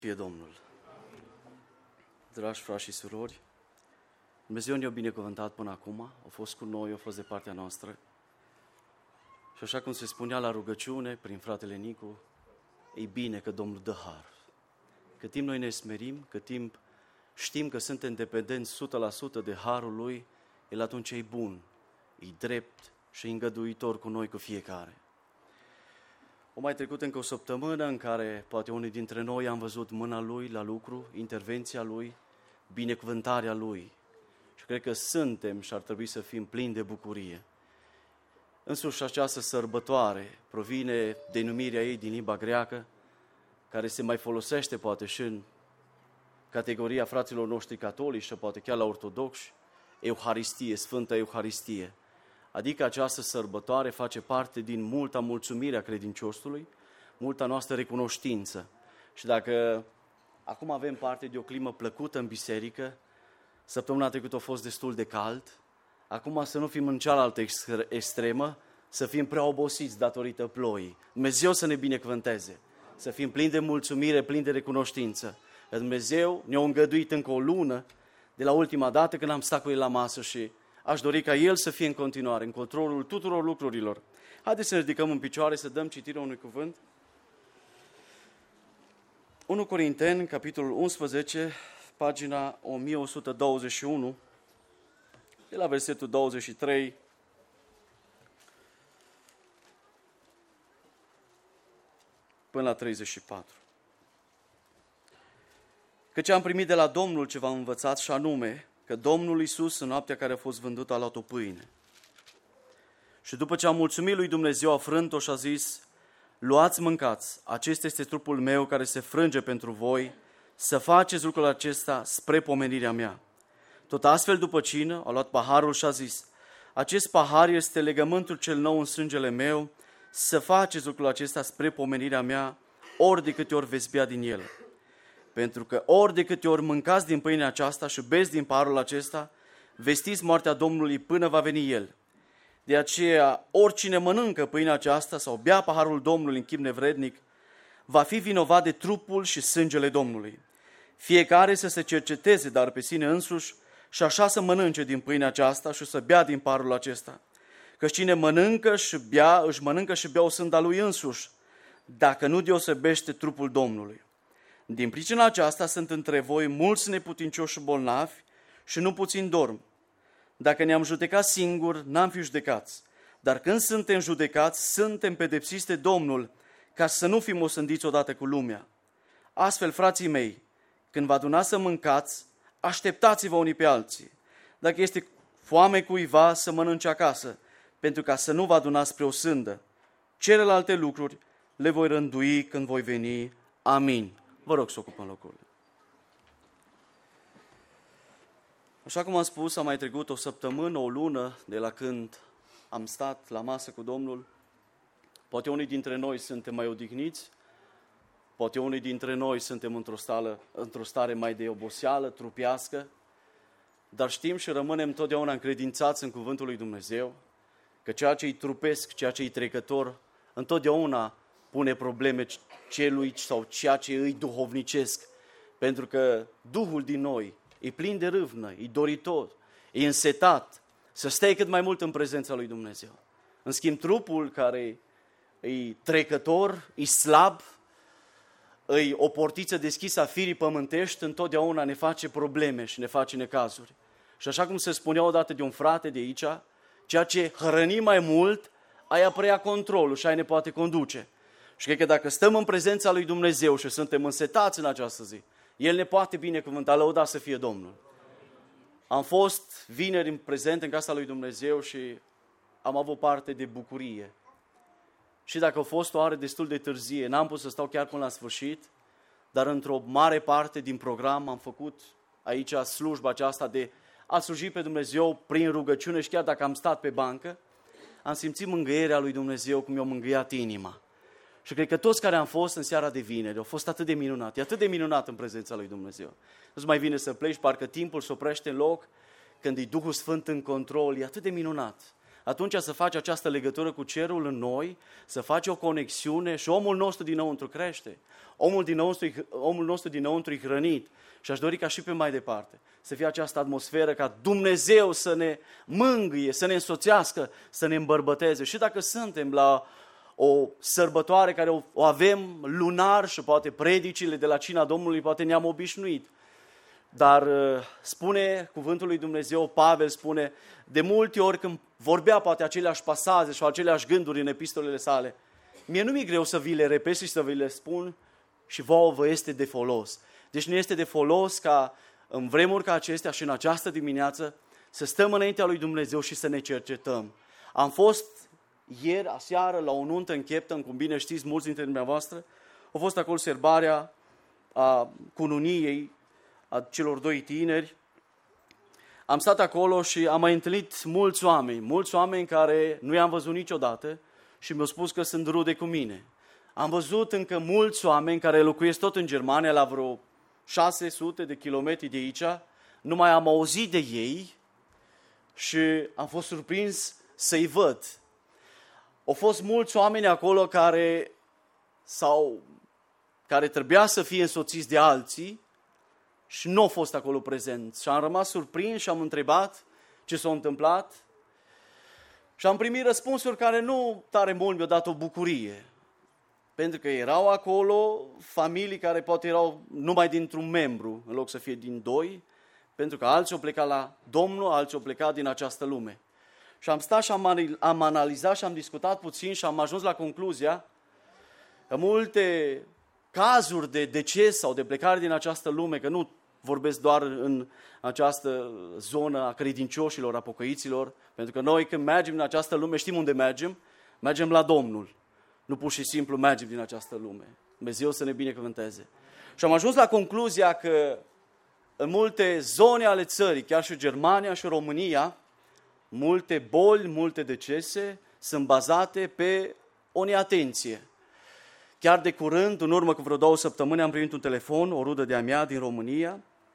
Fie Domnul. Dragi frați și surori, Dumnezeu ne-a binecuvântat până acum, a fost cu noi, a fost de partea noastră. Și așa cum se spunea la rugăciune, prin fratele Nicu, e bine că Domnul dă har. Cât timp noi ne smerim, cât timp știm că suntem dependenți 100% de harul Lui, El atunci e bun, e drept și e îngăduitor cu noi, cu fiecare. O mai trecut încă o săptămână în care poate unii dintre noi am văzut mâna Lui la lucru, intervenția Lui, binecuvântarea Lui. Și cred că suntem și ar trebui să fim plini de bucurie. Însuși această sărbătoare provine denumirea ei din limba greacă, care se mai folosește poate și în categoria fraților noștri catolici și poate chiar la ortodoxi, Euharistie, Sfânta Euharistie. Adică această sărbătoare face parte din multa mulțumire a credinciosului, multa noastră recunoștință. Și dacă acum avem parte de o climă plăcută în biserică, săptămâna trecută a fost destul de cald, acum să nu fim în cealaltă extremă, să fim prea obosiți datorită ploii. Dumnezeu să ne binecuvânteze, să fim plini de mulțumire, plini de recunoștință. Dumnezeu ne-a îngăduit încă o lună de la ultima dată când am stat cu El la masă și aș dori ca El să fie în continuare, în controlul tuturor lucrurilor. Haideți să ne ridicăm în picioare, să dăm citirea unui cuvânt. 1 Corinteni, capitolul 11, pagina 1121, de la versetul 23 până la 34. Căci am primit de la Domnul ce v-am învățat și anume că Domnul Iisus în noaptea care a fost vândut a luat o pâine. Și după ce a mulțumit lui Dumnezeu, a frânt-o și a zis: luați, mâncați, acesta este trupul meu care se frânge pentru voi, să faceți lucrul acesta spre pomenirea mea. Tot astfel după cină a luat paharul și a zis: acest pahar este legământul cel nou în sângele meu, să faceți lucrul acesta spre pomenirea mea, ori de câte ori veți bea din el. Pentru că ori de câte ori mâncați din pâinea aceasta și beți din paharul acesta, vestiți moartea Domnului până va veni El. De aceea, oricine mănâncă pâinea aceasta sau bea paharul Domnului în chip nevrednic, va fi vinovat de trupul și sângele Domnului. Fiecare să se cerceteze, dar pe sine însuși, și așa să mănânce din pâinea aceasta și să bea din paharul acesta. Căci cine mănâncă și bea, își mănâncă și bea o sânda lui însuși, dacă nu deosebește trupul Domnului. Din pricina aceasta sunt între voi mulți neputincioși și bolnavi și nu puțin dorm. Dacă ne-am judecat singuri, n-am fi judecați. Dar când suntem judecați, suntem pedepsiți de Domnul, ca să nu fim osândiți odată cu lumea. Astfel, frații mei, când vă adunați să mâncați, așteptați-vă unii pe alții. Dacă este foame cuiva, să mănânce acasă, pentru ca să nu vă adunați spre o sândă. Celelalte lucruri le voi rândui când voi veni. Amin. Vă rog să ocupăm locurile. Așa cum am spus, a mai trecut o săptămână, o lună de la când am stat la masă cu Domnul. Poate unii dintre noi suntem mai odihniți, poate unii dintre noi suntem într-o stare mai de oboseală, trupească, dar știm și rămânem totdeauna încredințați în cuvântul lui Dumnezeu, că ceea ce-i trupesc, ceea ce-i trecător, întotdeauna pune probleme celui sau ceea ce îi duhovnicesc, pentru că Duhul din noi e plin de râvnă, e doritor, e însetat să stea cât mai mult în prezența lui Dumnezeu. În schimb, trupul care e trecător, e slab, e o portiță deschisă a firii pământești, întotdeauna ne face probleme și ne face necazuri. Și așa cum se spunea odată de un frate de aici, ceea ce hrăni mai mult, aia preia controlul și aia ne poate conduce. Și cred că dacă stăm în prezența lui Dumnezeu și suntem însetați în această zi, El ne poate binecuvânta, lăudat să fie Domnul. Am fost vineri în prezent în casa lui Dumnezeu și am avut parte de bucurie. Și dacă a fost o oră destul de târzie, n-am putut să stau chiar până la sfârșit, dar într-o mare parte din program am făcut aici slujba aceasta de a sluji pe Dumnezeu prin rugăciune și chiar dacă am stat pe bancă, am simțit mângâierea lui Dumnezeu cum mi-a mângâiat inima. Și cred că toți care am fost în seara de vineri au fost atât de minunat, e atât de minunat în prezența lui Dumnezeu. Nu-ți mai vine să pleci, parcă timpul se oprește în loc, când e Duhul Sfânt în control, e atât de minunat. atunci să faci această legătură cu cerul în noi, să faci o conexiune și omul nostru dinăuntru crește. Omul nostru dinăuntru e hrănit. Și aș dori ca și pe mai departe să fie această atmosferă ca Dumnezeu să ne mângâie, să ne însoțească, să ne îmbărbăteze. Și dacă suntem la o sărbătoare care o avem lunar și poate predicile de la cina Domnului, poate ne-am obișnuit. Dar spune cuvântul lui Dumnezeu, Pavel spune, de multe ori când vorbea poate aceleași pasaje sau aceleași gânduri în epistolele sale, mie nu mi-e greu să vi le repet și să vi le spun și vouă vă este de folos. Deci nu este de folos ca în vremuri ca acestea și în această dimineață să stăm înaintea lui Dumnezeu și să ne cercetăm. Am fost ieri, aseară, la o nuntă în Chepton, cum bine știți mulți dintre dumneavoastră. A fost acolo serbarea a cununiei a celor doi tineri. Am stat acolo și am mai întâlnit mulți oameni care nu i-am văzut niciodată și mi-au spus că sunt rude cu mine. Am văzut încă mulți oameni care locuiesc tot în Germania, la vreo 600 de kilometri de aici, nu mai am auzit de ei și am fost surprins să-i văd. Au fost mulți oameni acolo care trebuia să fie însoțiți de alții și nu au fost acolo prezenți. Și am rămas surprins și am întrebat ce s-a întâmplat și am primit răspunsuri care nu tare mult mi-au dat o bucurie. Pentru că erau acolo familii care poate erau numai dintr-un membru, în loc să fie din doi, pentru că alții au plecat la Domnul, alții au plecat din această lume. Și am stat și am analizat și am discutat puțin și am ajuns la concluzia că multe cazuri de deces sau de plecare din această lume, că nu vorbesc doar în această zonă a credincioșilor, a pocăiților, pentru că noi când mergem în această lume știm unde mergem, mergem la Domnul. Nu pur și simplu mergem din această lume. Dumnezeu să ne binecuvânteze. Și am ajuns la concluzia că în multe zone ale țării, chiar și Germania și România, multe boli, multe decese sunt bazate pe o neatenție. Chiar de curând, în urmă cu vreo 2 săptămâni, am primit un telefon, o rudă de-a mea din România,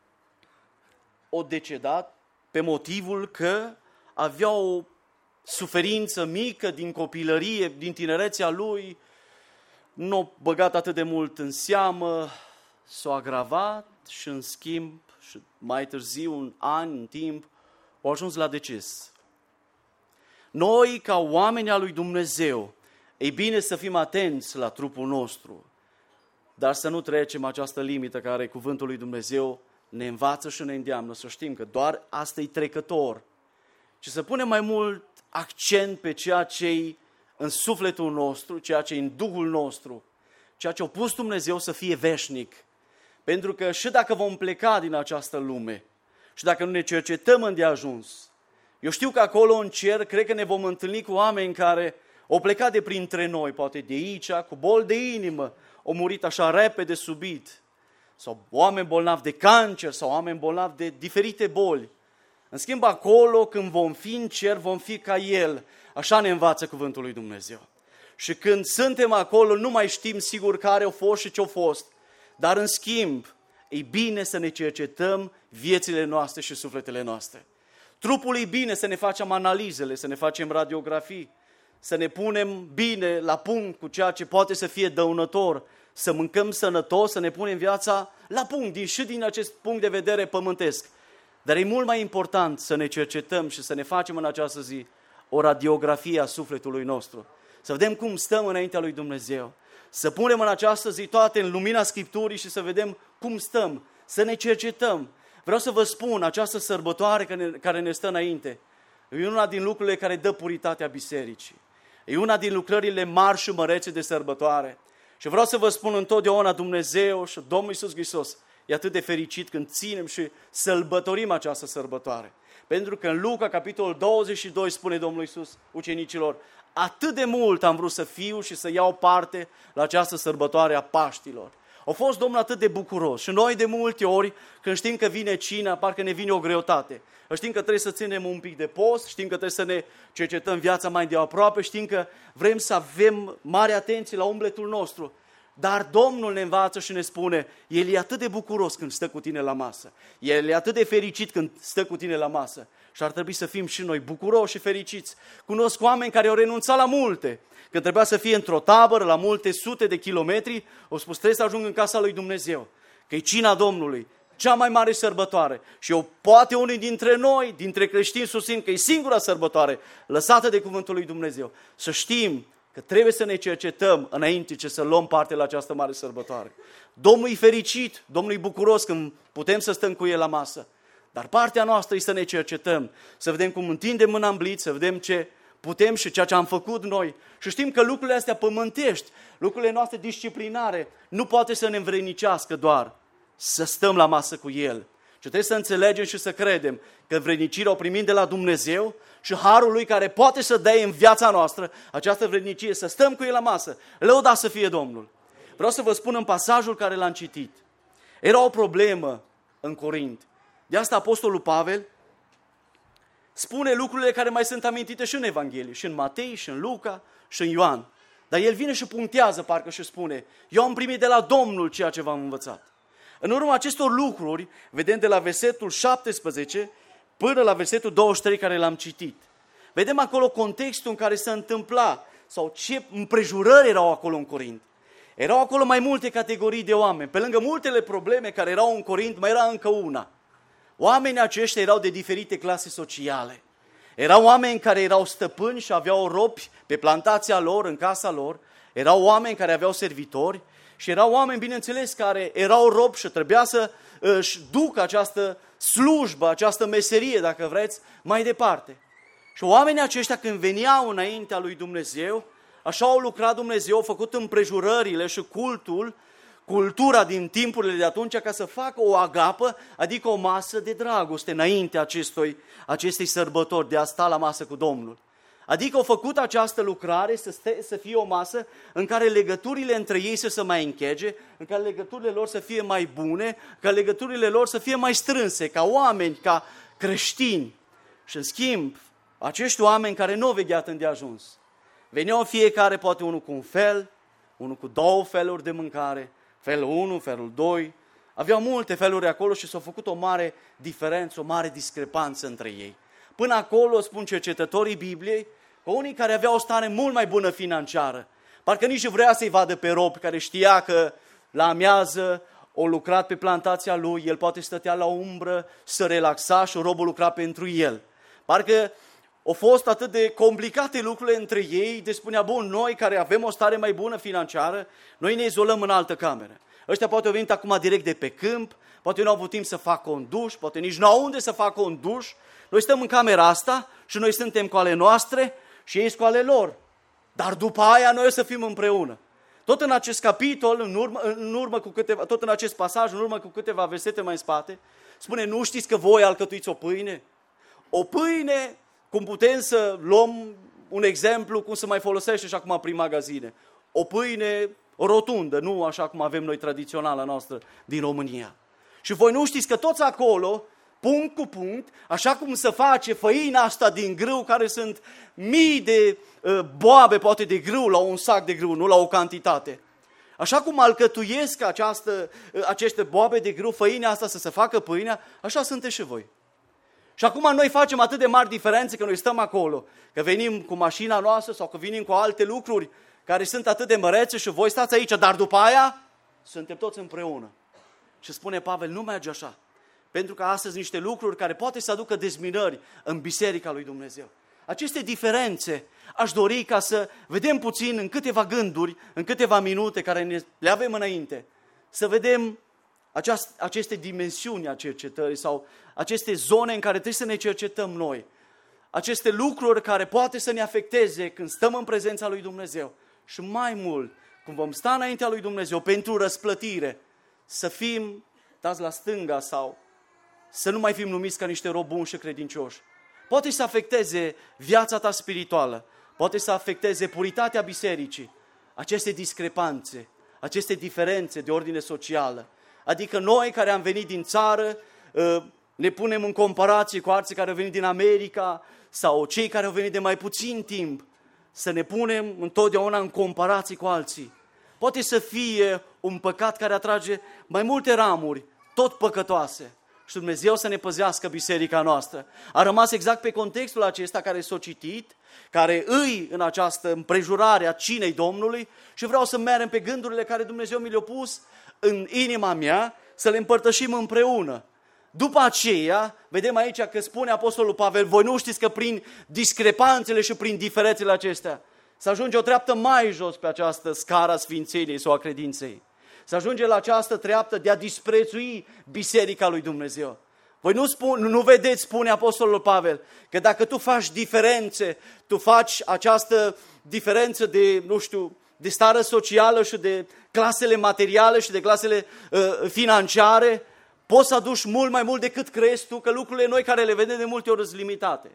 o decedat pe motivul că avea o suferință mică din copilărie, din tinerețea lui, nu a băgat atât de mult în seamă, s-a agravat și în schimb, și mai târziu, un an, în timp, au ajuns la deces. Noi, ca oameni al lui Dumnezeu, e bine să fim atenți la trupul nostru, dar să nu trecem această limită care cuvântul lui Dumnezeu ne învață și ne îndeamnă să știm că doar asta e trecător, ci să punem mai mult accent pe ceea ce e în sufletul nostru, ceea ce e în Duhul nostru, ceea ce a pus Dumnezeu să fie veșnic. Pentru că și dacă vom pleca din această lume și dacă nu ne cercetăm îndeajuns, eu știu că acolo în cer, cred că ne vom întâlni cu oameni care au plecat de printre noi, poate de aici, cu boli de inimă, au murit așa repede, subit, sau oameni bolnavi de cancer, sau oameni bolnavi de diferite boli. În schimb, acolo, când vom fi în cer, vom fi ca El. Așa ne învață cuvântul lui Dumnezeu. Și când suntem acolo, nu mai știm sigur care au fost și ce au fost. Dar, în schimb, e bine să ne cercetăm viețile noastre și sufletele noastre. Trupul e bine să ne facem analizele, să ne facem radiografii, să ne punem bine la punct cu ceea ce poate să fie dăunător, să mâncăm sănătos, să ne punem viața la punct, și din acest punct de vedere pământesc. Dar e mult mai important să ne cercetăm și să ne facem în această zi o radiografie a sufletului nostru. Să vedem cum stăm înaintea lui Dumnezeu. Să punem în această zi toate în lumina Scripturii și să vedem cum stăm. Să ne cercetăm. Vreau să vă spun, această sărbătoare care ne stă înainte e una din lucrurile care dă puritatea bisericii. E una din lucrările mari și mărețe de sărbătoare. Și vreau să vă spun întotdeauna Dumnezeu și Domnul Iisus Hristos e atât de fericit când ținem și sărbătorim această sărbătoare. Pentru că în Luca, capitolul 22, spune Domnul Iisus ucenicilor, atât de mult am vrut să fiu și să iau parte la această sărbătoare a Paștilor. A fost Domnul atât de bucuros și noi de multe ori, când știm că vine cina, parcă ne vine o greutate. Știm că trebuie să ținem un pic de post, știm că trebuie să ne cercetăm viața mai de aproape, știm că vrem să avem mare atenție la umbletul nostru. Dar Domnul ne învață și ne spune, El e atât de bucuros când stă cu tine la masă. El e atât de fericit când stă cu tine la masă. Și ar trebui să fim și noi bucuroși și fericiți. Cunosc oameni care au renunțat la multe. Când trebuia să fie într-o tabără, la multe sute de kilometri, au spus, trebuie să ajung în casa lui Dumnezeu. Că e cina Domnului, cea mai mare sărbătoare. Și poate unii dintre noi, dintre creștini, susțin că e singura sărbătoare lăsată de cuvântul lui Dumnezeu. Să știm că trebuie să ne cercetăm înainte ce să luăm parte la această mare sărbătoare. Domnul e fericit, Domnul e bucuros când putem să stăm cu El la masă. Dar partea noastră e să ne cercetăm, să vedem cum întindem mâna în bliț, să vedem ce putem și ceea ce am făcut noi. Și știm că lucrurile astea pământești, lucrurile noastre disciplinare, nu poate să ne învrednicească doar să stăm la masă cu El. Și trebuie să înțelegem și să credem că vrednicirea o primim de la Dumnezeu și harul Lui care poate să dea în viața noastră această vrednicie, să stăm cu El la masă. Lăudați să fie Domnul. Vreau să vă spun în pasajul care l-am citit. Era o problemă în Corint. De asta Apostolul Pavel spune lucrurile care mai sunt amintite și în Evanghelie, și în Matei, și în Luca, și în Ioan. Dar el vine și punctează parcă și spune, eu am primit de la Domnul ceea ce v-am învățat. În urma acestor lucruri, vedem de la versetul 17 până la versetul 23 care l-am citit. Vedem acolo contextul în care se întâmpla sau ce împrejurări erau acolo în Corint. Erau acolo mai multe categorii de oameni. Pe lângă multele probleme care erau în Corint, mai era încă una. Oamenii aceștia erau de diferite clase sociale. Erau oameni care erau stăpâni și aveau robi pe plantația lor, în casa lor. Erau oameni care aveau servitori și erau oameni, bineînțeles, care erau robi și trebuia să își ducă această slujbă, această meserie, dacă vreți, mai departe. Și oamenii aceștia când veneau înaintea lui Dumnezeu, așa au lucrat Dumnezeu, au făcut împrejurările și cultura din timpurile de atunci ca să facă o agapă, adică o masă de dragoste înaintea acestei sărbători de a sta la masă cu Domnul. Adică au făcut această lucrare să fie o masă în care legăturile între ei să se mai închege, în care legăturile lor să fie mai bune, ca legăturile lor să fie mai strânse, ca oameni, ca creștini. Și în schimb, acești oameni care nu au vegheat îndeajuns, veneau fiecare poate unul cu un fel, unul cu două feluri de mâncare, felul 1, felul 2, aveau multe feluri acolo și s-a făcut o mare diferență, o mare discrepanță între ei. Până acolo, spun cercetătorii Bibliei, că unii care aveau o stare mult mai bună financiară, parcă nici vrea să-i vadă pe rob, care știa că la amiază o lucrat pe plantația lui, el poate stătea la umbră, să relaxa și robul lucra pentru el. Parcă au fost atât de complicate lucrurile între ei, de spunea, bun, noi care avem o stare mai bună financiară, noi ne izolăm în altă cameră. Ăștia poate au venit acum direct de pe câmp, poate nu au avut timp să facă un duș, poate nici nu au unde să facă un duș. Noi stăm în camera asta și noi suntem cu ale noastre și ei cu ale lor. Dar după aia noi o să fim împreună. Tot în acest capitol, tot în acest pasaj, în urmă cu câteva versete mai în spate, spune, nu știți că voi alcătuiți o pâine? O pâine, cum putem să luăm un exemplu, cum se mai folosește și acum prin magazine. O pâine rotundă, nu așa cum avem noi tradiționala noastră din România. Și voi nu știți că toți acolo, punct cu punct, așa cum se face făina asta din grâu, care sunt mii de boabe, poate de grâu, la un sac de grâu, nu la o cantitate. Așa cum alcătuiesc aceste boabe de grâu, făina asta să se facă pâinea, așa sunteți și voi. Și acum noi facem atât de mari diferențe că noi stăm acolo, că venim cu mașina noastră sau că venim cu alte lucruri care sunt atât de mărețe și voi stați aici, dar după aia suntem toți împreună. Și spune Pavel, nu merge așa. Pentru că astăzi niște lucruri care poate să aducă dezminări în biserica lui Dumnezeu. Aceste diferențe aș dori ca să vedem puțin în câteva gânduri, în câteva minute care le avem înainte, să vedem aceste dimensiuni a cercetării sau aceste zone în care trebuie să ne cercetăm noi. Aceste lucruri care poate să ne afecteze când stăm în prezența lui Dumnezeu. Și mai mult, când vom sta înaintea lui Dumnezeu pentru răsplătire, să fim dați la stânga sau să nu mai fim numiți ca niște robi buni și credincioși. Poate să afecteze viața ta spirituală, poate să afecteze puritatea bisericii, aceste discrepanțe, aceste diferențe de ordine socială. Adică noi care am venit din țară, ne punem în comparație cu alții care au venit din America sau cei care au venit de mai puțin timp, să ne punem întotdeauna în comparație cu alții. poate să fie un păcat care atrage mai multe ramuri, tot păcătoase. Și Dumnezeu să ne păzească biserica noastră. A rămas exact pe contextul acesta care s-a citit, care îi în această împrejurare a cinei Domnului și vreau să mergem pe gândurile care Dumnezeu mi le-a pus în inima mea, să le împărtășim împreună. După aceea, vedem aici că spune Apostolul Pavel, voi nu știți că prin discrepanțele și prin diferențele acestea să ajunge o treaptă mai jos pe această scară a sfințeniei sau a credinței. Să ajunge la această treaptă de a disprețui biserica lui Dumnezeu. Voi nu vedeți, spune Apostolul Pavel, că dacă tu faci diferențe, tu faci această diferență de, de stare socială și de clasele materiale și de clasele financiare, poți să aduci mult mai mult decât crezi tu, că lucrurile noi care le vedem de multe ori sunt limitate.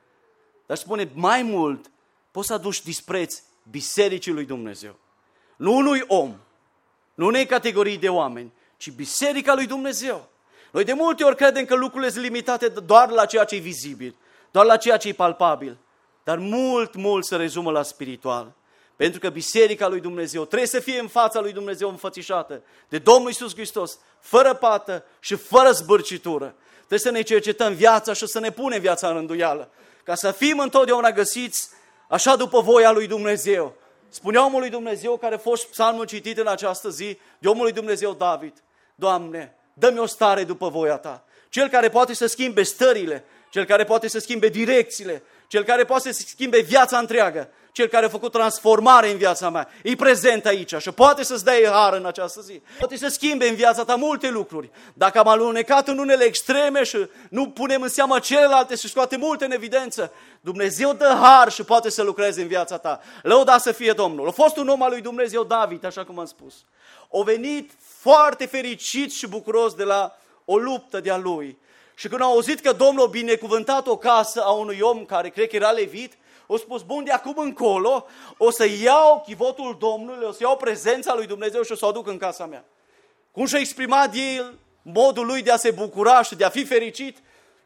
Dar spune, mai mult, poți să aduci dispreț bisericii lui Dumnezeu. Nu unui om, nu unei categorii de oameni, ci biserica lui Dumnezeu. Noi de multe ori credem că lucrurile sunt limitate doar la ceea ce e vizibil, doar la ceea ce e palpabil, dar mult se rezumă la spiritual. Pentru că biserica lui Dumnezeu trebuie să fie în fața lui Dumnezeu înfățișată de Domnul Iisus Hristos, fără pată și fără zbârcitură. Trebuie să ne cercetăm viața și să ne punem viața în rânduială, ca să fim întotdeauna găsiți așa după voia lui Dumnezeu. Spunea omul lui Dumnezeu, care a fost psalmul citit în această zi, de omul lui Dumnezeu David, Doamne, dă-mi o stare după voia Ta. Cel care poate să schimbe stările, cel care poate să schimbe direcțiile, cel care poate să schimbe viața întreagă, cel care a făcut transformare în viața mea, e prezent aici și poate să-ți dea har în această zi. Poate să schimbe în viața ta multe lucruri. Dacă am alunecat în unele extreme și nu punem în seamă celelalte și scoate multe în evidență, Dumnezeu dă har și poate să lucreze în viața ta. Lăudați să fie Domnul. A fost un om al lui Dumnezeu David, așa cum am spus. A venit foarte fericit și bucuros de la o luptă de-a lui. Și când a auzit că Domnul a binecuvântat o casă a unui om care cred că era levit, a spus, bun, de acum încolo o să iau chivotul Domnului, o să iau prezența lui Dumnezeu și o să o aduc în casa mea. Cum și-a exprimat el modul lui de a se bucura și de a fi fericit,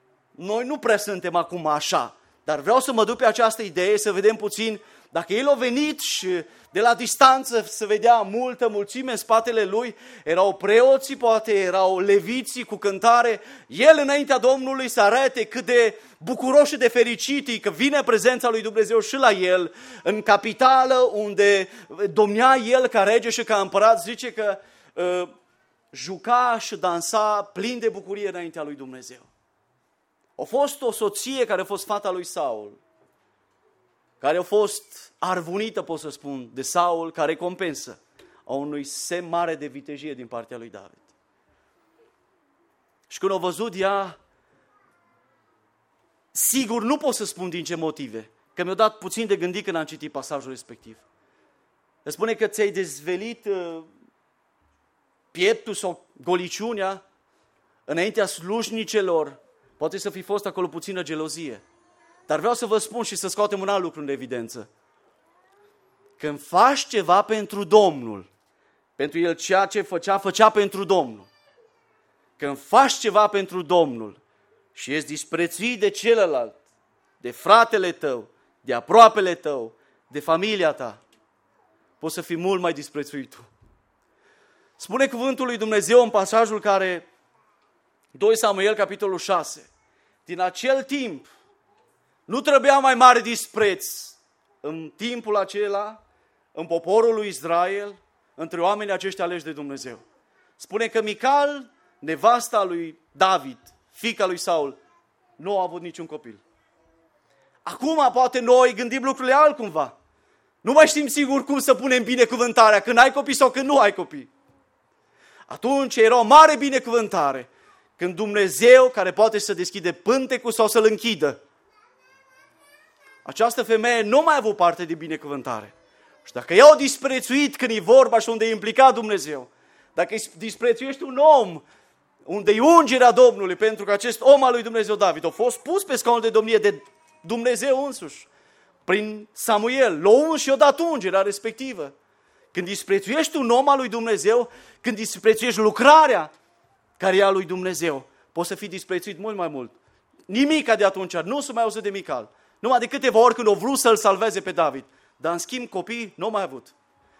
noi nu prea suntem acum așa. Dar vreau să mă duc pe această idee, să vedem puțin, dacă el a venit și de la distanță se vedea multă mulțime în spatele lui, erau preoții, poate erau leviții cu cântare, el înaintea Domnului să arate cât de bucuros și de fericit că vine prezența lui Dumnezeu și la el, în capitală unde domnea el ca rege și ca împărat, zice că juca și dansa plin de bucurie înaintea lui Dumnezeu. A fost o soție care a fost fata lui Saul, care a fost arvunită, pot să spun, de Saul, ca recompensă a unui semn mare de vitejie din partea lui David. Și când a văzut ea, sigur nu pot să spun din ce motive, că mi-a dat puțin de gândit când am citit pasajul respectiv. Îmi spune că ți-ai dezvelit pieptul sau goliciunea înaintea slujnicelor, poate să fi fost acolo puțină gelozie. Dar vreau să vă spun și să scoatem un alt lucru în evidență. Când faci ceva pentru Domnul, pentru el ceea ce făcea pentru Domnul. Când faci ceva pentru Domnul și ești disprețuit de celălalt, de fratele tău, de aproapele tău, de familia ta, poți să fii mult mai disprețuit tu. Spune cuvântul lui Dumnezeu în pasajul care, 2 Samuel, capitolul 6, din acel timp, nu trebuia mai mare dispreț în timpul acela, în poporul lui Israel, între oamenii aceștia aleși de Dumnezeu. Spune că Mical, nevasta lui David, fiica lui Saul, nu a avut niciun copil. Acum poate noi gândim lucrurile altcumva. Nu mai știm sigur cum să punem binecuvântarea, când ai copii sau când nu ai copii. Atunci era o mare binecuvântare când Dumnezeu, care poate să deschide pântecul sau să-l închidă, această femeie nu mai a avut parte de binecuvântare. Și dacă ea o disprețuit când e vorba și unde e implicat Dumnezeu, dacă îi disprețuiești un om unde e ungerea Domnului, pentru că acest om al lui Dumnezeu David a fost pus pe scaunul de domnie de Dumnezeu însuși, prin Samuel, l-a uns și i-a dat ungerea respectivă. Când disprețuiești un om al lui Dumnezeu, când disprețuiești lucrarea care e a lui Dumnezeu, poți să fii disprețuit mult mai mult. Nimica de atunci, nu s-a mai auzit de Mical. Numai de câteva ori când a vrut să-l salveze pe David. Dar în schimb copii nu mai a avut.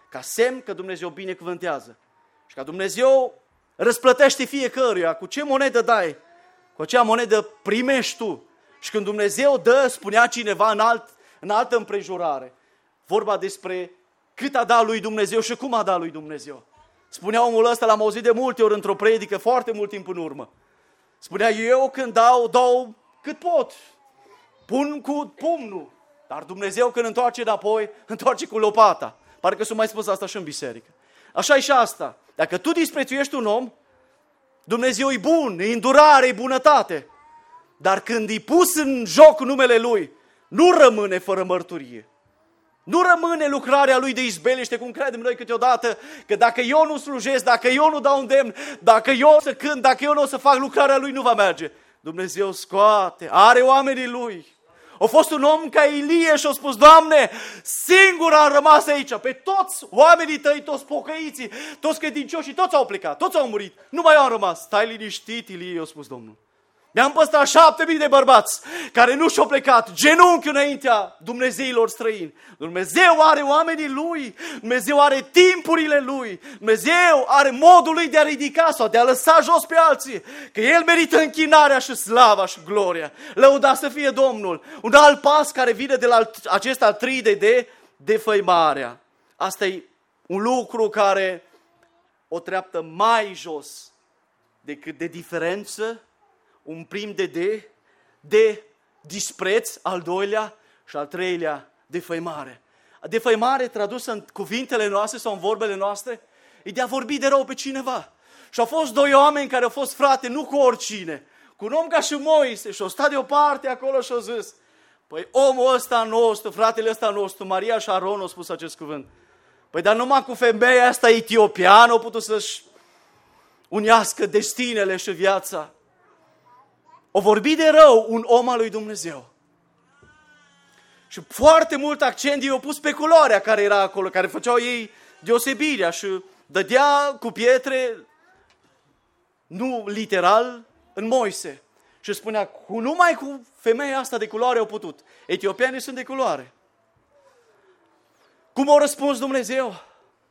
ca semn că Dumnezeu binecuvântează și că Dumnezeu răsplătește fiecăruia. Cu ce monedă dai, cu acea monedă primești tu. Și când Dumnezeu dă, spunea cineva în altă împrejurare, vorba despre cât a dat lui Dumnezeu și cum a dat lui Dumnezeu. Spunea omul ăsta, l-am auzit de multe ori într-o predică, foarte mult timp în urmă. Spunea, eu când dau cât pot, pun cu pumnul, dar Dumnezeu când întoarce înapoi, întoarce cu lopata. Parcă s-a mai spus asta și în biserică. Așa e și asta. Dacă tu disprețuiești un om, Dumnezeu e bun, e îndurare, e bunătate. Dar când e pus în joc numele Lui, nu rămâne fără mărturie. Nu rămâne lucrarea Lui de izbeliște, cum credem noi câteodată, că dacă eu nu slujesc, dacă eu nu dau îndemn, dacă eu să cânt, dacă eu nu o să fac lucrarea Lui, nu va merge. Dumnezeu scoate, are oamenii Lui. A fost un om ca Ilie și a spus, Doamne, singur am rămas aici, pe toți oamenii tăi, toți pocăiții, toți credincioșii, toți au plecat, toți au murit, numai eu am rămas. Stai liniștit, Ilie, a spus Domnul. Mi-am păstrat 7.000 de bărbați care nu și-au plecat, genunchi înaintea Dumnezeilor străini. Dumnezeu are oamenii Lui, Dumnezeu are timpurile Lui, Dumnezeu are modul Lui de a ridica sau de a lăsa jos pe alții, că El merită închinarea și slava și gloria. Lăuda să fie Domnul. Un alt pas care vine de la acest al treilea de defăimarea. Asta e un lucru care o treaptă mai jos decât de diferență, un prim de dispreț, al doilea și al treilea, defăimare. Defăimare, tradusă în cuvintele noastre sau în vorbele noastre, e de a vorbi de rău pe cineva. Și au fost doi oameni care au fost frate, nu cu oricine, cu un om ca și Moise, și au stat deoparte acolo și au zis, păi omul ăsta nostru, fratele ăsta nostru, Maria și Aron au spus acest cuvânt, păi dar numai cu femeia asta etiopiană au putut să-și unească destinele și viața. O vorbi de rău un om al lui Dumnezeu. Și foarte mult accent i-au pus pe culoarea care era acolo, care făceau ei deosebirea și dădea cu pietre, nu literal, în Moise. Și spunea, numai cu femeia asta de culoare au putut. Etiopianii sunt de culoare. Cum au răspuns Dumnezeu?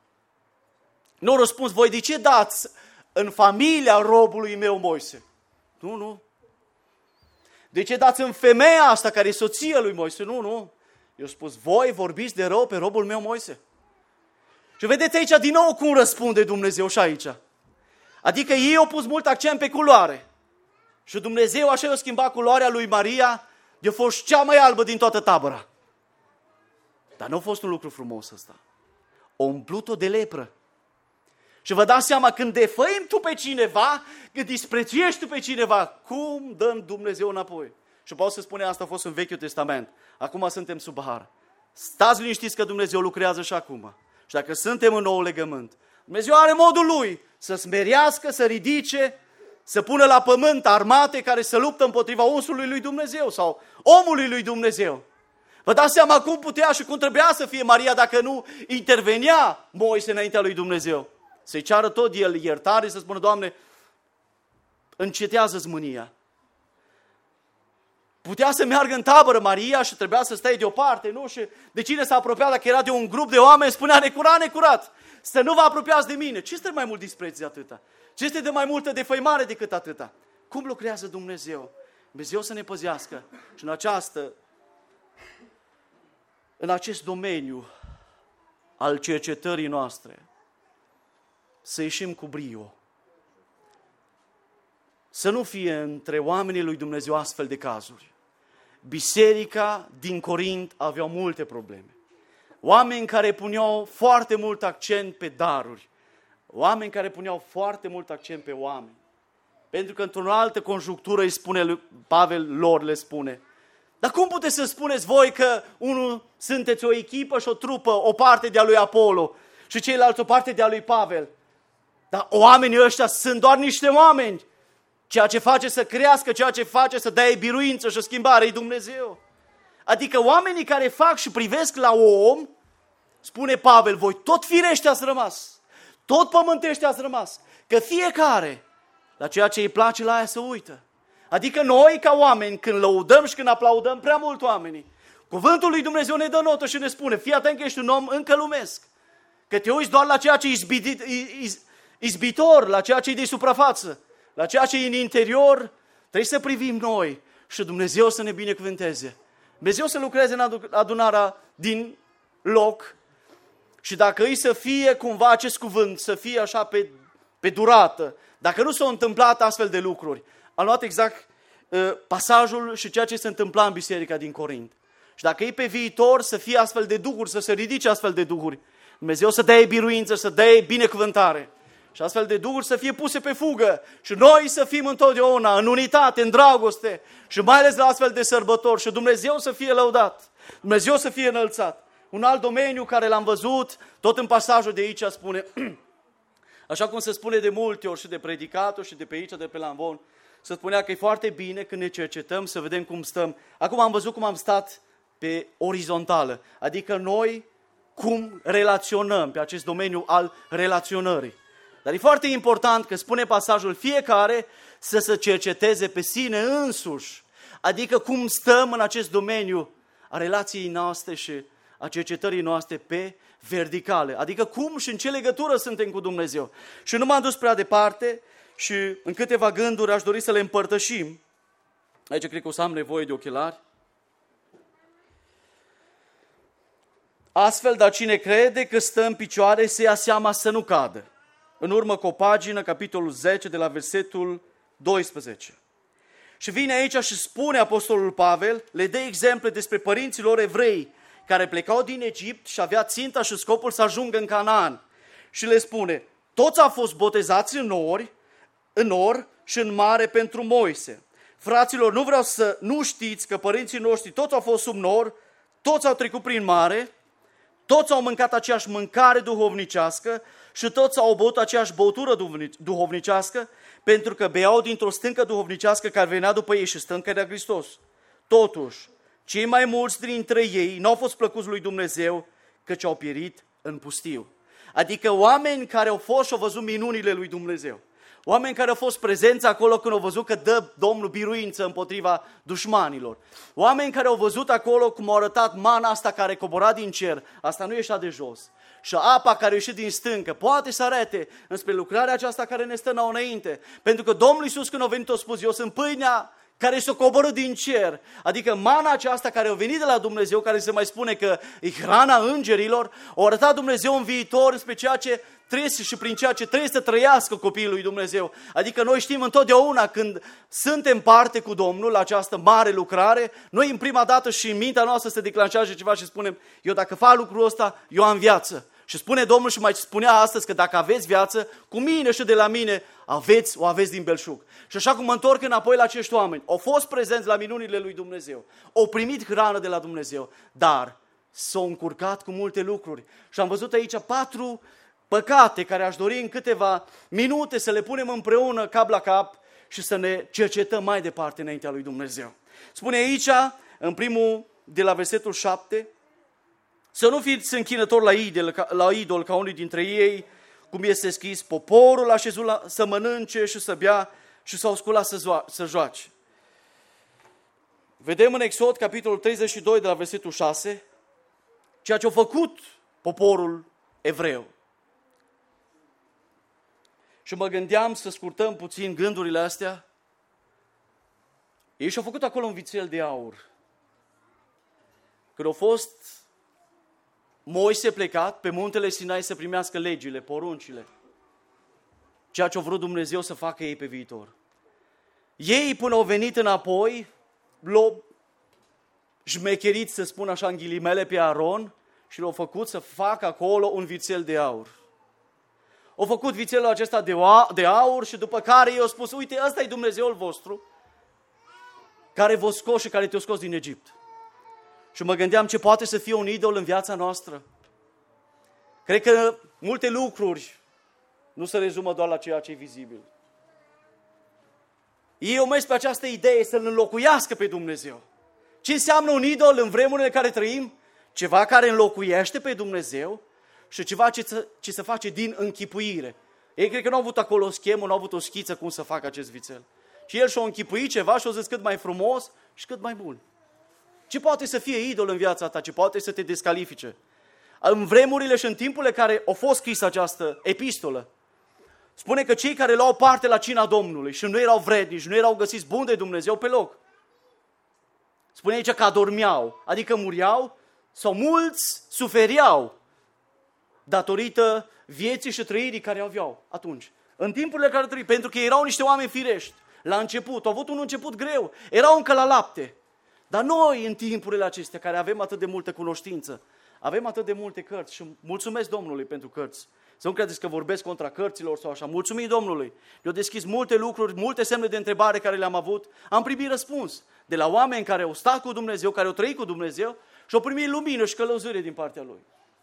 Nu au răspuns, voi de ce dați în familia robului meu Moise? Nu. De ce dați în femeia asta care e soția lui Moise? Nu. Eu spus, voi vorbiți de rău pe robul meu Moise. Și vedeți aici din nou cum răspunde Dumnezeu și aici. Adică ei au pus mult accent pe culoare. Și Dumnezeu așa i-a schimbat culoarea lui Maria, de-a fost cea mai albă din toată tabăra. Dar nu a fost un lucru frumos ăsta. O umplut-o de lepră. Și vă dați seama, când defăim tu pe cineva, când disprețuiești tu pe cineva, cum dăm Dumnezeu înapoi? Și pot să spune, asta a fost în Vechiul Testament. Acum suntem sub har. Stați liniștiți că Dumnezeu lucrează și acum. Și dacă suntem în nou legământ, Dumnezeu are modul Lui să smerească, să ridice, să pună la pământ armate care să luptă împotriva unsului lui Dumnezeu sau omului lui Dumnezeu. Vă dați seama cum putea și cum trebuia să fie Maria dacă nu intervenea Moise înaintea lui Dumnezeu. Să-i ceară tot el iertare, să spună, Doamne, încetează-ți mânia. Putea să meargă în tabără Maria și trebuia să stai deoparte, nu? Și de cine s-a apropiat, dacă era de un grup de oameni, spunea, necurat, să nu vă apropiați de mine. Ce este mai mult dispreț de atâta? Ce este de mai multă defăimare decât atâta? Cum lucrează Dumnezeu? Dumnezeu să ne păzească și în acest domeniu al cercetării noastre, să ieșim cu brio. Să nu fie între oamenii lui Dumnezeu astfel de cazuri. Biserica din Corint avea multe probleme. Oameni care puneau foarte mult accent pe daruri. Oameni care puneau foarte mult accent pe oameni. Pentru că într-o altă conjunctură îi spune Pavel lor, le spune, dar cum puteți să spuneți voi că unul sunteți o echipă și o trupă, o parte de-a lui Apollo și ceilalți o parte de-a lui Pavel? Dar oamenii ăștia sunt doar niște oameni. Ceea ce face să crească, ceea ce face să dea biruință și schimbare e Dumnezeu. Adică oamenii care fac și privesc la om, spune Pavel, voi tot firește ați rămas, tot pământește ați rămas, că fiecare la ceea ce îi place la aia se uită. Adică noi ca oameni, când lăudăm și când aplaudăm prea mult oamenii, cuvântul lui Dumnezeu ne dă notă și ne spune, fii atent că ești un om încă lumesc, Că te uiți doar la ceea ce e izbitor, la ceea ce e de suprafață, la ceea ce e în interior. Trebuie să privim noi și Dumnezeu să ne binecuvânteze. Dumnezeu să lucreze în adunarea din loc și dacă îi să fie cumva acest cuvânt, să fie așa pe durată, dacă nu s-au întâmplat astfel de lucruri. Am luat exact pasajul și ceea ce se întâmpla în biserica din Corint. Și dacă e pe viitor să fie astfel de duhuri, să se ridice astfel de duhuri, Dumnezeu să dea biruință, să dea binecuvântare. Și astfel de duhuri să fie puse pe fugă și noi să fim întotdeauna în unitate, în dragoste și mai ales la astfel de sărbători și Dumnezeu să fie lăudat, Dumnezeu să fie înălțat. Un alt domeniu care l-am văzut, tot în pasajul de aici spune, așa cum se spune de multe ori și de predicatul și de pe aici, de pe la Amvon, se spunea că e foarte bine când ne cercetăm să vedem cum stăm. Acum am văzut cum am stat pe orizontală, adică noi cum relaționăm pe acest domeniu al relaționării. Dar e foarte important că spune pasajul fiecare să se cerceteze pe sine însuși, adică cum stăm în acest domeniu a relației noastre și a cercetării noastre pe verticale, adică cum și în ce legătură suntem cu Dumnezeu. Și nu m-am dus prea departe și în câteva gânduri aș dori să le împărtășim. Aici cred că o să am nevoie de ochelari. Astfel, dar cine crede că stă în picioare, să ia seama să nu cadă. În urmă cu o pagină, capitolul 10, de la versetul 12. Și vine aici și spune apostolul Pavel, le dă exemple despre părinții lor evrei, care plecau din Egipt și avea ținta și scopul să ajungă în Canaan. Și le spune, toți au fost botezați în nor și în mare pentru Moise. Fraților, nu vreau să nu știți că părinții noștri toți au fost sub nor, toți au trecut prin mare, toți au mâncat aceeași mâncare duhovnicească și toți au băut aceeași băutură duhovnicească, pentru că beau dintr-o stâncă duhovnicească care venea după ei și stânca era Hristos. Totuși, cei mai mulți dintre ei n-au fost plăcuți lui Dumnezeu, căci au pierit în pustiu. Adică oameni care au fost și au văzut minunile lui Dumnezeu. Oameni care au fost prezenți acolo când au văzut că dă Domnul biruință împotriva dușmanilor. Oameni care au văzut acolo cum a arătat mana asta care cobora din cer. Asta nu ieșea de jos. Și apa care ieșea din stâncă poate să arate înspre lucrarea aceasta care ne stă înainte. Pentru că Domnul Iisus când a venit a spus, eu sunt pâinea care s-a coborât din cer, adică mana aceasta care a venit de la Dumnezeu, care se mai spune că e hrana îngerilor, o arătat Dumnezeu în viitor spre ceea ce trebuie și prin ceea ce trebuie să trăiască copiii lui Dumnezeu. Adică noi știm întotdeauna când suntem parte cu Domnul la această mare lucrare, noi în prima dată și în mintea noastră se declanșează ceva și spunem, eu dacă fac lucrul ăsta, eu am viață. Și spune Domnul și mai spunea astăzi că dacă aveți viață, cu mine și de la mine, o aveți din belșug. Și așa cum mă întorc înapoi la acești oameni, au fost prezenți la minunile lui Dumnezeu, au primit hrană de la Dumnezeu, dar s-au încurcat cu multe lucruri. Și am văzut aici 4 păcate care aș dori în câteva minute să le punem împreună cap la cap și să ne cercetăm mai departe înaintea lui Dumnezeu. Spune aici, în primul, de la versetul 7, să nu fiți închinători la idol ca unii dintre ei, cum este scris, poporul a șezut să mănânce și să bea și s-au sculat să joace. Vedem în Exod, capitolul 32, de la versetul 6, ceea ce a făcut poporul evreu. Și mă gândeam să scurtăm puțin gândurile astea. Ei și-au făcut acolo un vițel de aur. Când a fost Moise plecat pe muntele Sinai să primească legile, poruncile, ceea ce a vrut Dumnezeu să facă ei pe viitor. Ei, până au venit înapoi, l-au șmecherit, să spun așa în ghilimele, pe Aron și l-au făcut să facă acolo un vițel de aur. Au făcut vițelul acesta de aur și după care i-au spus, uite, ăsta e Dumnezeul vostru care v-a scos și care te-a scos din Egipt. Și mă gândeam ce poate să fie un idol în viața noastră. Cred că multe lucruri nu se rezumă doar la ceea ce e vizibil. Ei au mers pe această idee să-L înlocuiască pe Dumnezeu. Ce înseamnă un idol în vremurile în care trăim? Ceva care înlocuiește pe Dumnezeu și ceva ce se face din închipuire. Ei cred că nu au avut acolo o schemă, nu au avut o schiță cum să facă acest vițel. Și el și-a închipuit ceva și a zis cât mai frumos și cât mai bun. Ce poate să fie idol în viața ta? Ce poate să te descalifice? în vremurile și în timpurile care a fost scrisă această epistolă, spune că cei care luau parte la cina Domnului și nu erau vrednici, nu erau găsiți buni de Dumnezeu pe loc. Spune aici că adormeau, adică muriau sau mulți suferiau datorită vieții și trăirii care aveau atunci. În timpurile care trăiau, pentru că erau niște oameni firești. La început, au avut un început greu, erau încă la lapte. Dar noi, în timpurile acestea, care avem atât de multă cunoștință, avem atât de multe cărți și mulțumesc Domnului pentru cărți. Să nu credeți că vorbesc contra cărților sau așa. Mulțumim Domnului. Eu deschis multe lucruri, multe semne de întrebare care le-am avut. Am primit răspuns de la oameni care au stat cu Dumnezeu, care au trăit cu Dumnezeu și au primit lumină și călăuzire din partea Lui.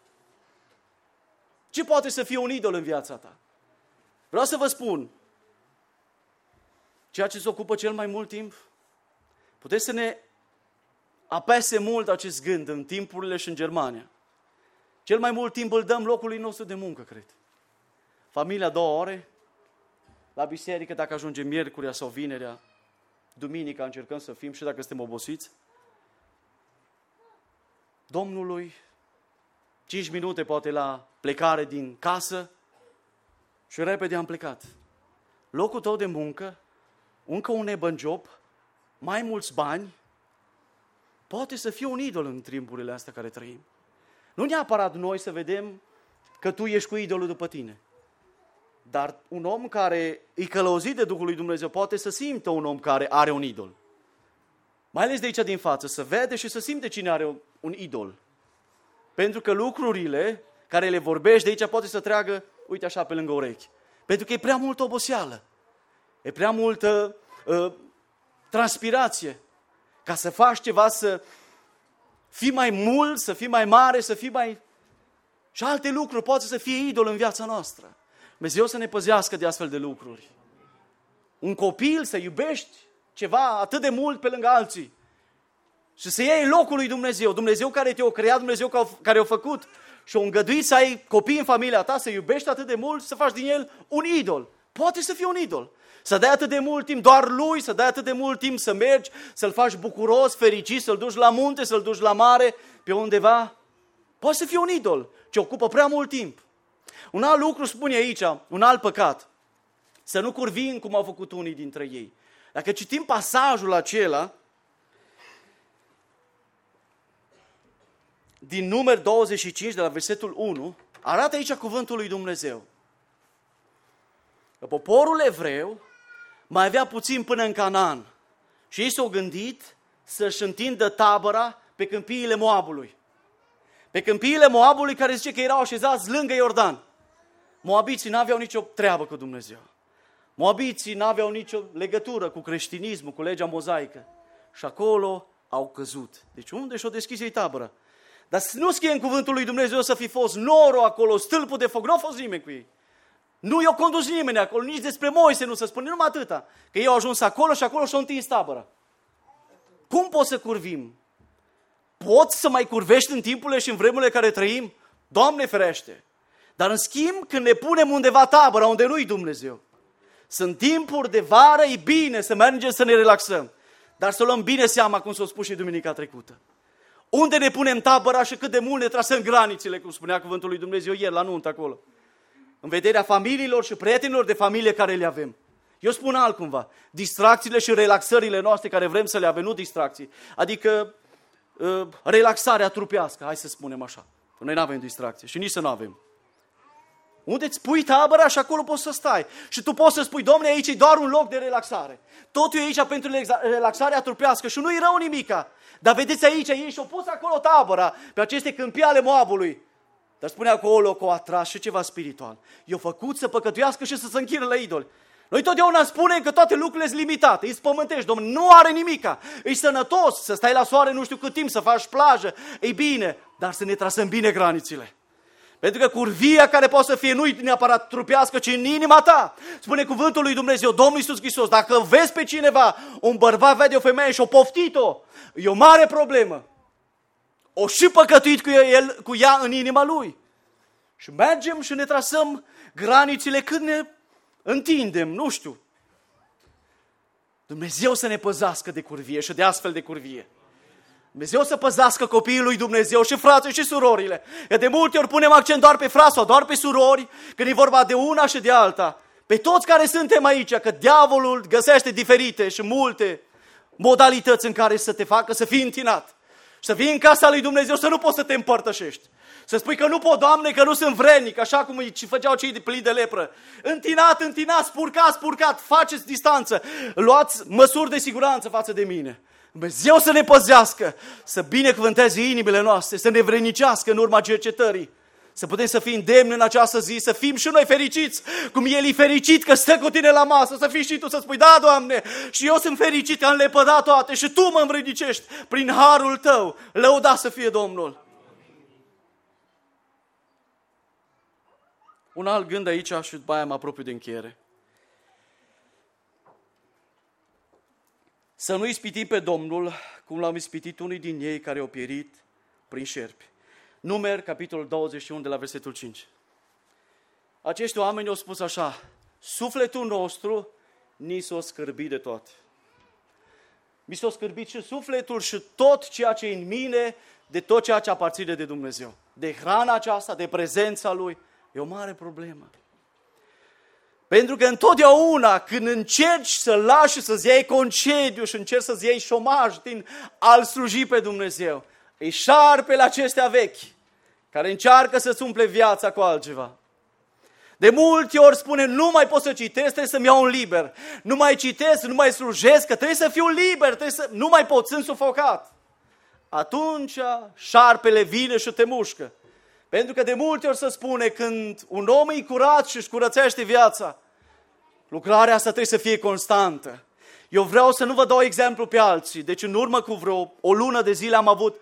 Ce poate să fie un idol în viața ta? Vreau să vă spun, ceea ce se ocupă cel mai mult timp, puteți să ne apese mult acest gând în timpurile și în Germania. Cel mai mult timp îl dăm locului nostru de muncă, cred. Familia 2 ore, la biserică, dacă ajunge miercurea sau vinerea, duminica încercăm să fim și dacă suntem obosiți. Domnului, 5 minute poate la plecare din casă și repede am plecat. Locul tău de muncă, încă un nebănjob, mai mulți bani, poate să fie un idol în timpurile astea care trăim. Nu neapărat noi să vedem că tu ești cu idolul după tine. Dar un om care e călăuzit de Duhul lui Dumnezeu poate să simtă un om care are un idol. Mai ales de aici din față, să vede și să simte cine are un idol. Pentru că lucrurile care le vorbești de aici poate să treagă, uite așa, pe lângă urechi. Pentru că e prea multă oboseală. E prea multă transpirație. Ca să faci ceva, să fii mai mult, să fii mai mare, să fii mai... Și alte lucruri poate să fie idol în viața noastră. Dumnezeu să ne păzească de astfel de lucruri. Un copil, să iubești ceva atât de mult pe lângă alții și să iei locul lui Dumnezeu. Dumnezeu care te-a creat, Dumnezeu care a făcut și a îngăduit să ai copii în familia ta, să iubești atât de mult, să faci din el un idol. Poate să fie un idol. Să dai atât de mult timp doar lui, să dai atât de mult timp să mergi, să-l faci bucuros, fericit, să-l duci la munte, să-l duci la mare, pe undeva. Poate să fie un idol, ce ocupă prea mult timp. Un alt lucru spune aici, un alt păcat. Să nu curvim cum au făcut unii dintre ei. Dacă citim pasajul acela, din Numeri 25, de la versetul 1, arată aici cuvântul lui Dumnezeu. Că poporul evreu mai avea puțin până în Canaan și ei s-au gândit să-și întindă tabăra pe câmpiile Moabului. Pe câmpiile Moabului, care zice că erau așezați lângă Iordan. Moabiții n-aveau nicio treabă cu Dumnezeu. Moabiții n-aveau nicio legătură cu creștinismul, cu legea mozaică. Și acolo au căzut. Deci unde și-au deschis ei tabăra? Dar nu scrie în cuvântul lui Dumnezeu să fi fost norul acolo, stâlpul de foc, nu a fost nimeni cu ei. Nu i-a condus nimeni acolo, nici despre Moise nu se spune, numai atâta. Că ei au ajuns acolo și acolo și-au întins tabăra. Cum poți să curvim? Poți să mai curvești în timpurile și în vremurile care trăim? Doamne ferește! Dar în schimb, când ne punem undeva tabăra, unde nu-i Dumnezeu, sunt timpuri de vară, e bine să mergem să ne relaxăm. Dar să luăm bine seama, cum s-a spus și duminica trecută. Unde ne punem tabăra și cât de mult ne trasăm granițele, cum spunea cuvântul lui Dumnezeu ieri la nuntă acolo. În vederea familiilor și prietenilor de familie care le avem. Eu spun altcumva, distracțiile și relaxările noastre care vrem să le avem, nu distracții, adică relaxarea trupească, hai să spunem așa. Noi nu avem distracție și nici să nu avem. Unde îți pui tabăra și acolo poți să stai. Și tu poți să spui, Dom'le, aici e doar un loc de relaxare. Totul e aici pentru relaxarea trupească și nu-i rău nimica. Dar vedeți aici, ei și-au pus acolo tabăra, pe aceste câmpii ale Moabului. Dar spune acolo că o atras și ceva spiritual. I-au făcut să păcătuiască și să se închină la idoli. Noi totdeauna spunem că toate lucrurile sunt limitate, îi spământești, Domnul, nu are nimica. E sănătos să stai la soare nu știu cât timp, să faci plajă, e bine, dar să ne trasăm bine granițile. Pentru că curvia care poate să fie nu neapărat trupească, ci în inima ta. Spune cuvântul lui Dumnezeu, Domnul Iisus Hristos, dacă vezi pe cineva, un bărbat vede o femeie și o poftit-o, e o mare problemă. O și păcătuit cu ea în inima lui. Și mergem și ne trasăm granițile cât ne întindem, nu știu. Dumnezeu să ne păzească de curvie și de astfel de curvie. Dumnezeu să păzească copiii lui Dumnezeu și frații și surorile. Că de multe ori punem accent doar pe frați sau doar pe surori, când e vorba de una și de alta. Pe toți care suntem aici, că diavolul găsește diferite și multe modalități în care să te facă să fii întinat. Și să vii în casa lui Dumnezeu să nu poți să te împărtășești. Să spui că nu pot, Doamne, că nu sunt vrednic, așa cum îi făceau cei de plini de lepră. Întinat, spurcat, faceți distanță, luați măsuri de siguranță față de mine. Dumnezeu să ne păzească, să binecuvânteze inimile noastre, să ne vrenicească în urma cercetării. Să putem să fim demni în această zi, să fim și noi fericiți, cum El e fericit că stă cu tine la masă, să fii și tu să spui, da, Doamne, și eu sunt fericit că am lepădat toate și Tu mă învrednicești prin harul Tău. Lăudat să fie Domnul. Un alt gând aici și după aia mă apropiu de încheiere. Să nu ispitim pe Domnul cum l-am ispitit unii din ei care au pierit prin șerpi. Numeri, capitolul 21, de la versetul 5. Acești oameni au spus așa, sufletul nostru ni s-a scârbit de toate. Mi s-a scârbit și sufletul și tot ceea ce e în mine, de tot ceea ce aparține de Dumnezeu. De hrana aceasta, de prezența Lui. E o mare problemă. Pentru că întotdeauna când încerci să lași și să-ți iei concediu și încerci să-ți iei șomaj din a-L sluji pe Dumnezeu, e șarpele acestea vechi, care încearcă să-ți umple viața cu altceva. De multe ori spune, nu mai pot să citesc, trebuie să-mi iau un liber. Nu mai citesc, nu mai slujesc, că trebuie să fiu liber, nu mai pot, sunt sufocat. Atunci șarpele vine și te mușcă. Pentru că de multe ori se spune, când un om e curat și își curățește viața, lucrarea asta trebuie să fie constantă. Eu vreau să nu vă dau exemplu pe alții. Deci în urmă cu o lună de zile am avut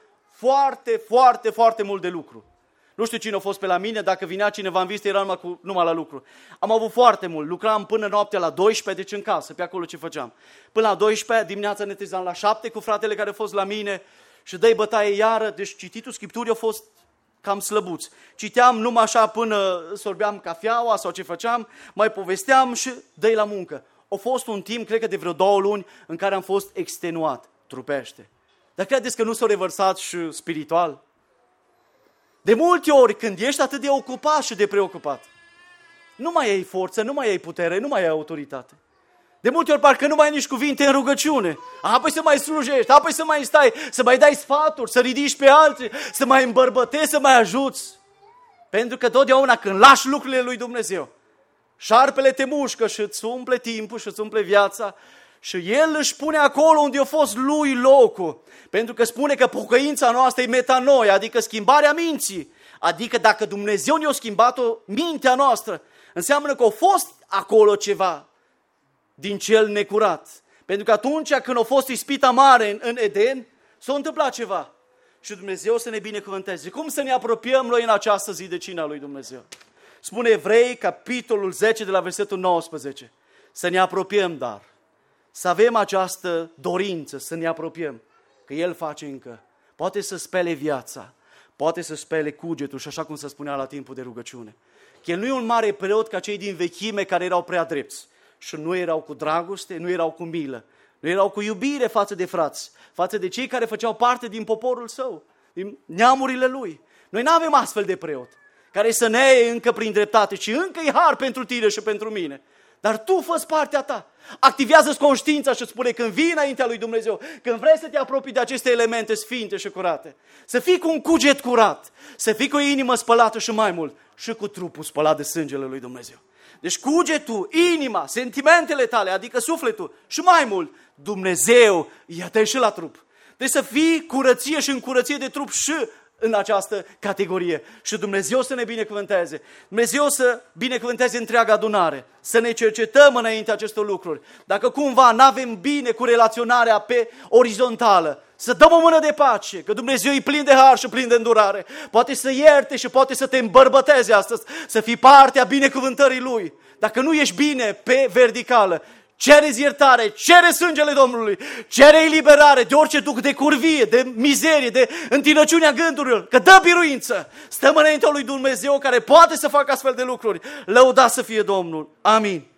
foarte mult de lucru. Nu știu cine a fost pe la mine, dacă vinea cineva în vizită, era numai la lucru. Am avut foarte mult, lucram până noaptea la 12, deci în casă, pe acolo ce făceam. Până la 12, dimineața ne trezeam la 7 cu fratele care a fost la mine și dă-i bătaie iară, deci cititul Scripturii a fost cam slăbuț. Citeam numai așa până sorbeam cafeaua sau ce făceam, mai povesteam și dă-i la muncă. A fost un timp, cred că de vreo 2 luni, în care am fost extenuat, trupește. Dar credeți că nu s-a revărsat și spiritual? De multe ori, când ești atât de ocupat și de preocupat, nu mai ai forță, nu mai ai putere, nu mai ai autoritate. De multe ori parcă nu mai ai nici cuvinte în rugăciune. Apoi să mai slujești, apoi să mai stai, să mai dai sfaturi, să ridici pe alții, să mai îmbărbătezi, să mai ajuți. Pentru că totdeauna când lași lucrurile lui Dumnezeu, șarpele te mușcă și îți umple timpul și îți umple viața și El își pune acolo unde a fost lui locul. Pentru că spune că pocăința noastră e metanoia, adică schimbarea minții. Adică dacă Dumnezeu ne-a schimbat-o mintea noastră, înseamnă că a fost acolo ceva din cel necurat. Pentru că atunci când a fost ispita mare în Eden, s-a întâmplat ceva. Și Dumnezeu să ne binecuvânteze. Cum să ne apropiem noi în această zi de cina lui Dumnezeu? Spune Evrei, capitolul 10, de la versetul 19. Să ne apropiem, dar să avem această dorință, să ne apropiem. Că El face încă. Poate să spele viața, poate să spele cugetul și așa cum se spunea la timpul de rugăciune. Că El nu e un mare preot ca cei din vechime care erau prea drepți. Și nu erau cu dragoste, nu erau cu milă, nu erau cu iubire față de frați, față de cei care făceau parte din poporul Său, din neamurile Lui. Noi nu avem astfel de preot, care să ne iei încă prin dreptate și încă e har pentru tine și pentru mine. Dar tu fă-ți partea ta. Activează-ți conștiința și spune când vii înaintea lui Dumnezeu, când vrei să te apropii de aceste elemente sfinte și curate, să fii cu un cuget curat, să fii cu o inimă spălată și mai mult, și cu trupul spălat de sângele lui Dumnezeu. Deci cugetul, inima, sentimentele tale, adică sufletul și mai mult, Dumnezeu ia-te și la trup. Deci să fii curăție și în curăție de trup și în această categorie. Și Dumnezeu să ne binecuvânteze. Dumnezeu să binecuvânteze întreaga adunare. Să ne cercetăm înainte acestor lucruri. Dacă cumva n-avem bine cu relaționarea pe orizontală, să dăm o mână de pace, că Dumnezeu e plin de har și plin de îndurare. Poate să ierte și poate să te îmbărbăteze astăzi, să fii parte a binecuvântării Lui. Dacă nu ești bine pe verticală, cere-ți iertare, cere sângele Domnului, cere eliberare de orice duc de curvie, de mizerie, de întinăciunea gândurilor, că dă biruință. Stăm înaintea lui Dumnezeu care poate să facă astfel de lucruri. Lăudați să fie Domnul. Amin.